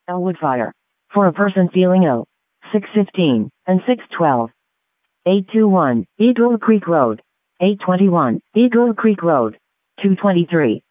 Elwood Fire. For a person feeling ill. 615 and 612. 821 Eagle Creek Road. 821 Eagle Creek Road. 223